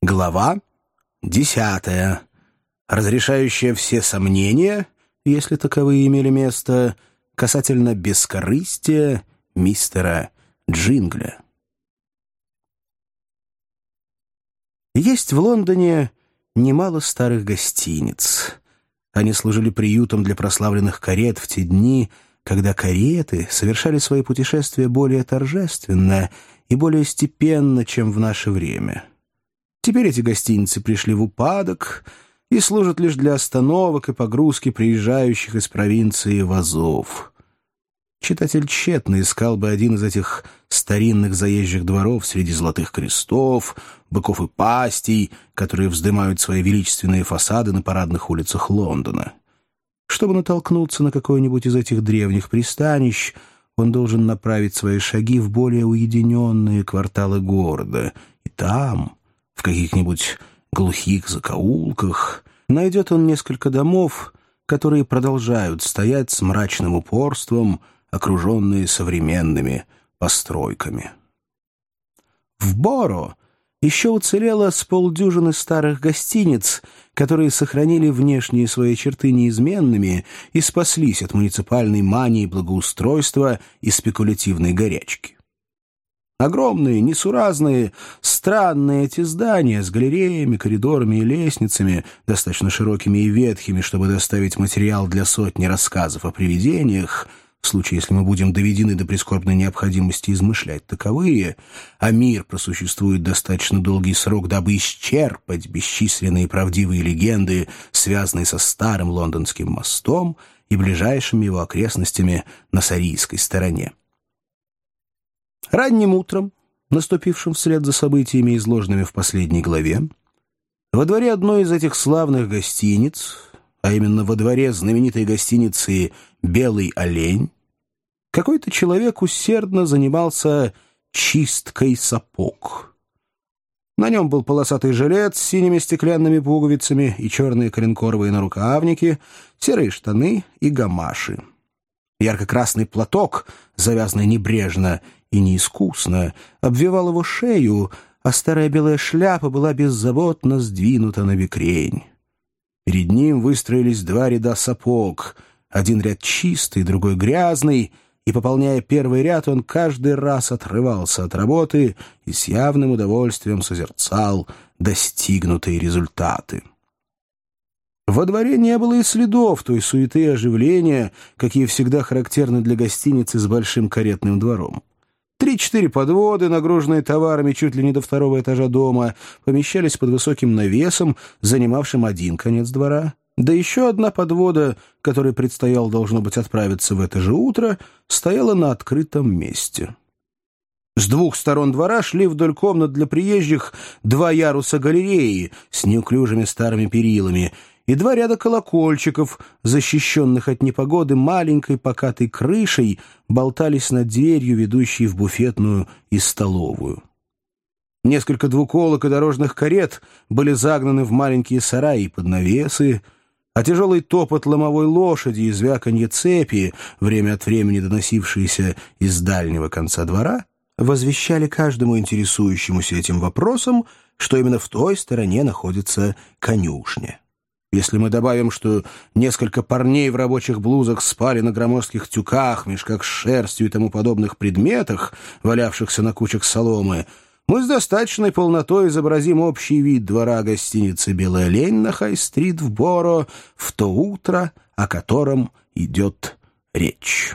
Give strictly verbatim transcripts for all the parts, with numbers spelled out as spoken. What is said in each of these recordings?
Глава десятая, разрешающая все сомнения, если таковые имели место, касательно бескорыстия мистера Джингля. Есть в Лондоне немало старых гостиниц. Они служили приютом для прославленных карет в те дни, когда кареты совершали свои путешествия более торжественно и более степенно, чем в наше время. Теперь эти гостиницы пришли в упадок и служат лишь для остановок и погрузки приезжающих из провинции вазов. Читатель тщетно искал бы один из этих старинных заезжих дворов среди золотых крестов, быков и пастей, которые вздымают свои величественные фасады на парадных улицах Лондона. Чтобы натолкнуться на какое-нибудь из этих древних пристанищ, он должен направить свои шаги в более уединенные кварталы города, и там, в каких-нибудь глухих закоулках, найдет он несколько домов, которые продолжают стоять с мрачным упорством, окруженные современными постройками. В Боро еще уцелело с полдюжины старых гостиниц, которые сохранили внешние свои черты неизменными и спаслись от муниципальной мании благоустройства и спекулятивной горячки. Огромные, несуразные, странные эти здания с галереями, коридорами и лестницами, достаточно широкими и ветхими, чтобы доставить материал для сотни рассказов о привидениях, в случае, если мы будем доведены до прискорбной необходимости измышлять таковые, а мир просуществует достаточно долгий срок, дабы исчерпать бесчисленные правдивые легенды, связанные со старым лондонским мостом и ближайшими его окрестностями на Сарийской стороне. Ранним утром, наступившим вслед за событиями, изложенными в последней главе, во дворе одной из этих славных гостиниц, а именно во дворе знаменитой гостиницы «Белый олень», какой-то человек усердно занимался чисткой сапог. На нем был полосатый жилет с синими стеклянными пуговицами и черные коленкоровые нарукавники, серые штаны и гамаши. Ярко-красный платок, завязанный небрежно и неискусно, обвивал его шею, а старая белая шляпа была беззаботно сдвинута на бекрень. Перед ним выстроились два ряда сапог, один ряд чистый, другой грязный, и, пополняя первый ряд, он каждый раз отрывался от работы и с явным удовольствием созерцал достигнутые результаты. Во дворе не было и следов той суеты и оживления, какие всегда характерны для гостиницы с большим каретным двором. Три-четыре подводы, нагруженные товарами чуть ли не до второго этажа дома, помещались под высоким навесом, занимавшим один конец двора. Да еще одна подвода, которой предстояло, должно быть, отправиться в это же утро, стояла на открытом месте. С двух сторон двора шли вдоль комнат для приезжих два яруса галереи с неуклюжими старыми перилами и два ряда колокольчиков, защищенных от непогоды маленькой покатой крышей, болтались над дверью, ведущей в буфетную и столовую. Несколько двуколок и дорожных карет были загнаны в маленькие сараи под навесы, а тяжелый топот ломовой лошади и звяканье цепи, время от времени доносившиеся из дальнего конца двора, возвещали каждому интересующемуся этим вопросом, что именно в той стороне находится конюшня. Если мы добавим, что несколько парней в рабочих блузах спали на громоздких тюках, мешках с шерстью и тому подобных предметах, валявшихся на кучах соломы, мы с достаточной полнотой изобразим общий вид двора гостиницы «Белый олень» на Хай-стрит в Боро в то утро, о котором идет речь.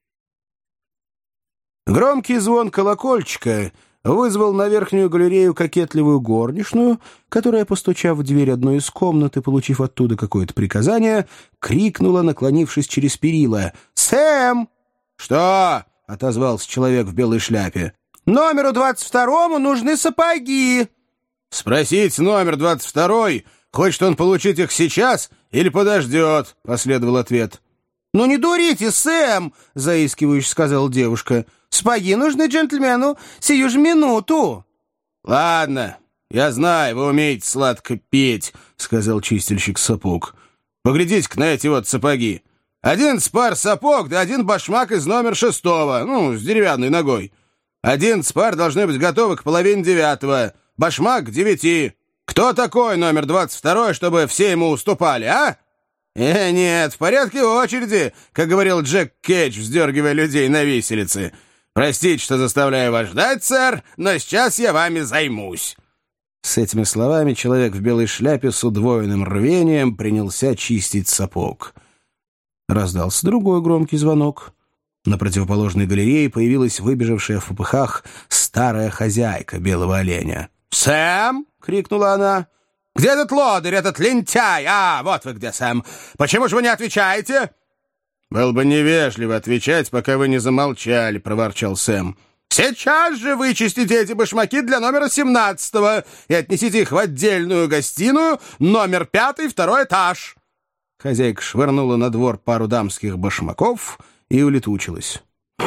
Громкий звон колокольчика вызвал на верхнюю галерею кокетливую горничную, которая, постучав в дверь одной из комнат и получив оттуда какое-то приказание, крикнула, наклонившись через перила: «Сэм!» «Что?» — отозвался человек в белой шляпе. «Номеру двадцать второму нужны сапоги». «Спросить номер двадцать второй, хочет он получить их сейчас или подождет?» — последовал ответ. «Ну не дурите, Сэм!» — заискивающе сказала девушка. «Сапоги нужны джентльмену сию же минуту». «Ладно, я знаю, вы умеете сладко петь», — сказал чистильщик сапог. «Поглядите-ка на эти вот сапоги. Один пар сапог, да один башмак из номер шестого, ну, с деревянной ногой. Один пар должны быть готовы к половине девятого, башмак к девяти. Кто такой номер двадцать второй, чтобы все ему уступали, а? Э, нет, в порядке очереди, как говорил Джек Кейдж, вздергивая людей на виселице. Простите, что заставляю вас ждать, сэр, но сейчас я вами займусь». С этими словами человек в белой шляпе с удвоенным рвением принялся чистить сапог. Раздался другой громкий звонок. На противоположной галерее появилась выбежавшая в попыхах старая хозяйка белого оленя. «Сэм!» — крикнула она. «Где этот лодырь, этот лентяй? А, вот вы где, Сэм. Почему же вы не отвечаете?» «Было бы невежливо отвечать, пока вы не замолчали», — проворчал Сэм. «Сейчас же вычистите эти башмаки для номера семнадцатого и отнесите их в отдельную гостиную, номер пятый, второй этаж». Хозяйка швырнула на двор пару дамских башмаков и улетучилась.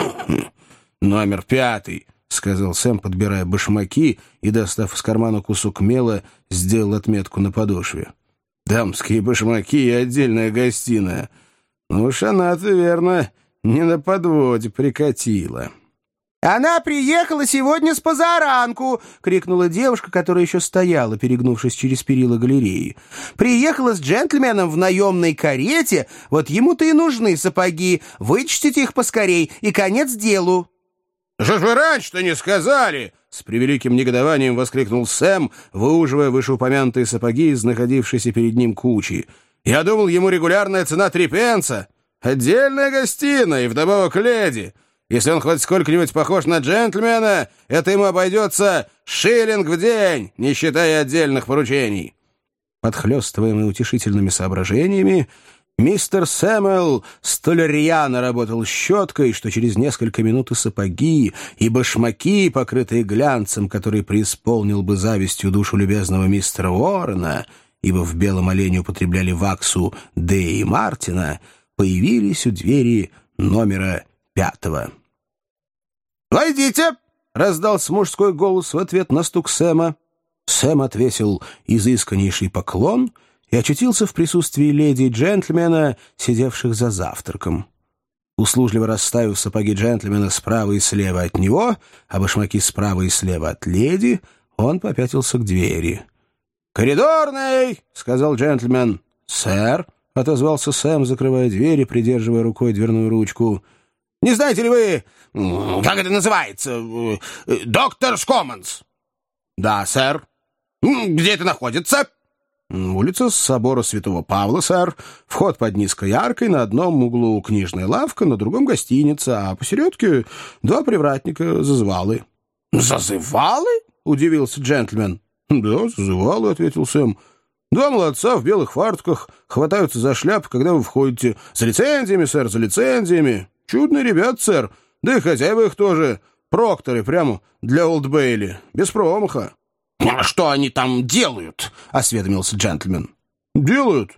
«Номер пятый», — сказал Сэм, подбирая башмаки и, достав из кармана кусок мела, сделал отметку на подошве. «Дамские башмаки и отдельная гостиная. Ну уж она-то, верно, не на подводе прикатила». «Она приехала сегодня с позаранку!» — крикнула девушка, которая еще стояла, перегнувшись через перила галереи. «Приехала с джентльменом в наемной карете, вот ему-то и нужны сапоги. Вычтите их поскорей, и конец делу!» «Что ж вы раньше-то не сказали?» — с превеликим негодованием воскликнул Сэм, выуживая вышеупомянутые сапоги из находившейся перед ним кучи. «Я думал, ему регулярная цена три пенса. Отдельная гостиная и вдобавок леди. Если он хоть сколько-нибудь похож на джентльмена, это ему обойдется шиллинг в день, не считая отдельных поручений». Подхлёстываемый утешительными соображениями, мистер Сэмюэл столь рьяно работал щеткой, что через несколько минут и сапоги, и башмаки, покрытые глянцем, который преисполнил бы завистью душу любезного мистера Уоррена, ибо в белом олене употребляли ваксу Д. и Мартина, появились у двери номера пятого. «Войдите!» — раздался мужской голос в ответ на стук Сэма. Сэм отвесил изысканнейший поклон и очутился в присутствии леди и джентльмена, сидевших за завтраком. Услужливо расставив сапоги джентльмена справа и слева от него, а башмаки справа и слева от леди, он попятился к двери. «Коридорный!» — сказал джентльмен. «Сэр!» — отозвался Сэм, закрывая дверь и придерживая рукой дверную ручку. «Не знаете ли вы, как это называется, доктор Скоманс?» «Да, сэр». «Где это находится?» «Улица собора Святого Павла, сэр. Вход под низкой аркой, на одном углу книжная лавка, на другом гостиница, а посередке два привратника, зазывалы». «Зазывалы?» — удивился джентльмен. «Да, зазывалы», — ответил Сэм. «Два молодца в белых фартуках хватаются за шляп, когда вы входите. За лицензиями, сэр, за лицензиями. Чудные ребят, сэр. Да и хозяева их тоже. Прокторы прямо для Олд Бейли. Без промаха». «А что они там делают?» — осведомился джентльмен. «Делают?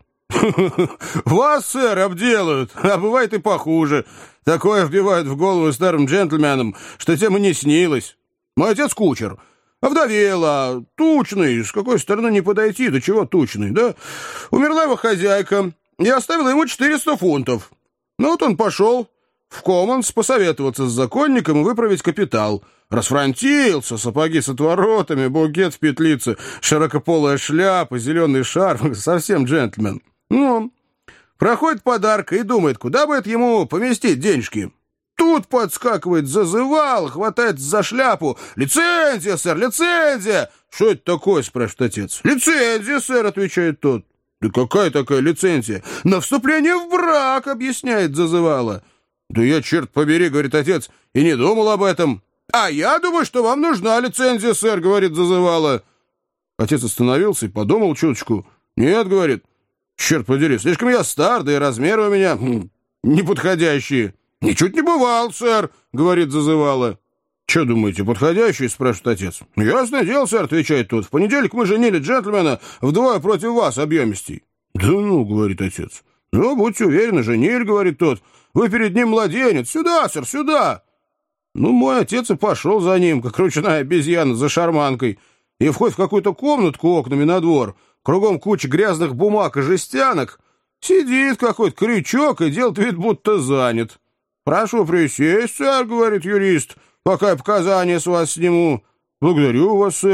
Вас, сэр, обделают. А бывает и похуже. Такое вбивают в голову старым джентльменам, что тем и не снилось. Мой отец кучер. Овдовела, тучный, с какой стороны не подойти, до чего тучный, да? Умерла его хозяйка, и оставила ему четыреста фунтов. Ну вот он пошел в Коммонс посоветоваться с законником и выправить капитал. Расфронтился, сапоги с отворотами, букет в петлице, широкополая шляпа, зеленый шарф, совсем джентльмен. Ну, проходит подарка и думает, куда бы это ему поместить денежки. Тут подскакивает зазывал, хватает за шляпу. «Лицензия, сэр, лицензия!» «Что это такое?» — спрашивает отец. «Лицензия, сэр», — отвечает тот. «Да какая такая лицензия?» «На вступление в брак», — объясняет зазывала. «Да я, черт побери», — говорит отец, — «и не думал об этом». «А я думаю, что вам нужна лицензия, сэр», — говорит зазывала. Отец остановился и подумал чуточку. «Нет», — говорит, — «черт подери, слишком я стар, да и размеры у меня хм, неподходящие». «Ничуть не бывал, сэр», — говорит зазывала. «Че думаете, подходящий?» — спрашивает отец. «Ясное дело, сэр», — отвечает тот. «В понедельник мы женили джентльмена вдвое против вас объемистей». «Да ну», — говорит отец. «Ну, будьте уверены, женили», — говорит тот. «Вы перед ним младенец. Сюда, сэр, сюда». Ну, мой отец и пошел за ним, как ручная обезьяна за шарманкой, и входит в какую-то комнатку окнами на двор, кругом куча грязных бумаг и жестянок. Сидит какой-то крючок и делает вид, будто занят. «Прошу присесть, сэр», — говорит юрист, — «пока я показания с вас сниму». «Благодарю вас, сэр»,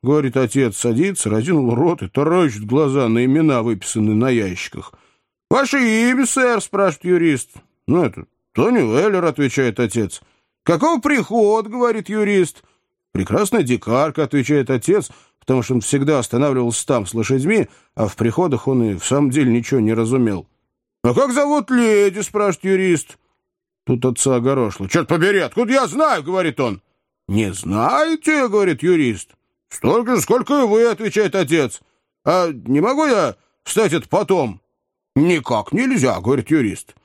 — говорит отец, садится, разинул рот и таращит глаза на имена, выписанные на ящиках. «Ваше имя, сэр?» — спрашивает юрист. «Ну, это Тони Уэллер», — отвечает отец. «Какого прихода?» — говорит юрист. «Прекрасная дикарка», — отвечает отец, потому что он всегда останавливался там с лошадьми, а в приходах он и в самом деле ничего не разумел. «А как зовут леди?» — спрашивает юрист. Тут отца огорошило. «Черт побери, откуда я знаю?» — говорит он. «Не знаете?» — говорит юрист. «Столько же, сколько и вы», — отвечает отец. «А не могу я встать это потом?» «Никак нельзя», — говорит юрист.